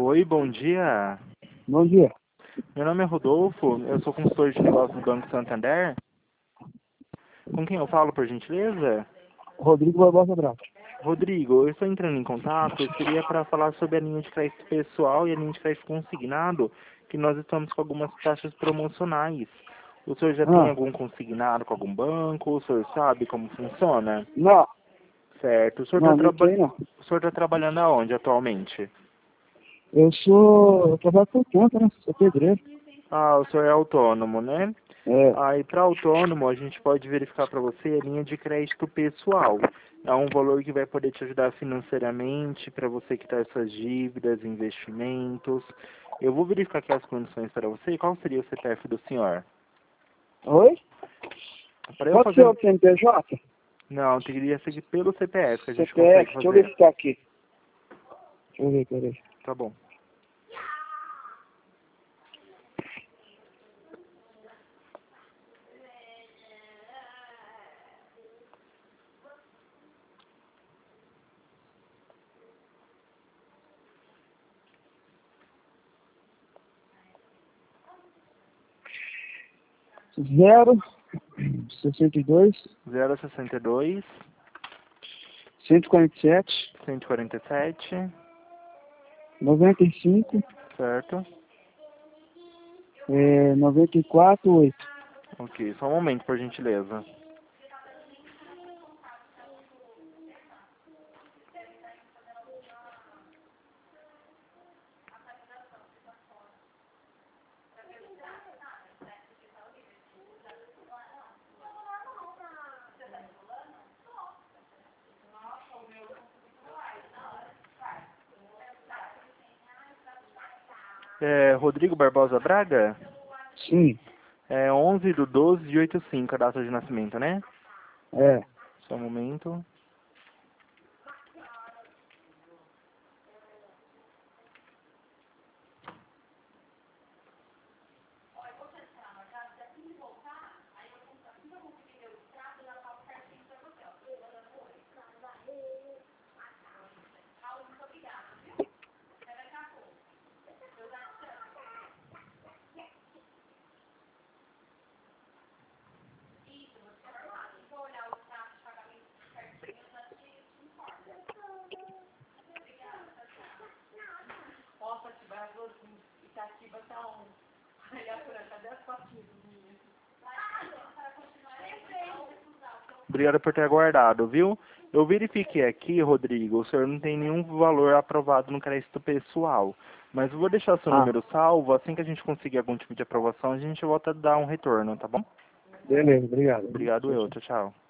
Oi, bom dia. Bom dia. Meu nome é Rodolfo, eu sou consultor de negócios do Banco Santander. Com quem eu falo, por gentileza? Rodrigo Barbosa Braga. Rodrigo, eu estou entrando em contato, seria para falar sobre a linha de crédito pessoal e a linha de crédito consignado, que nós estamos com algumas taxas promocionais. O senhor já tem algum consignado com algum banco? O senhor sabe como funciona? Não, Certo. O senhor não tem não. o senhor está trabalhando aonde atualmente? Eu trabalho por conta, né? Sou pedreiro. Ah, o senhor é autônomo, né? É. Aí, para autônomo, a gente pode verificar para você a linha de crédito pessoal. É um valor que vai poder te ajudar financeiramente, para você quitar suas dívidas, investimentos. Eu vou verificar aqui as condições para você. Qual seria o CPF do senhor? Oi? Para eu Pode ser fazer... o CNPJ? Não, teria que seguir pelo CPF, que a gente consegue CPF, deixa eu ver fazer. se tá aqui. Deixa eu ver, peraí. Tá bom. Zero 62 062 147 147, 95 certo? 94 8. Ok, só um momento, por gentileza. Rodrigo Barbosa Braga? Sim, É 11/12/85 a data de nascimento, né? é. Só um momento. Obrigado por ter aguardado, viu? Eu verifiquei aqui, Rodrigo, o senhor não tem nenhum valor aprovado no crédito pessoal. Mas eu vou deixar seu Ah, número salvo, assim que a gente conseguir algum tipo de aprovação, a gente volta a dar um retorno, tá bom? beleza, obrigado. Obrigado, eu. Tchau, tchau.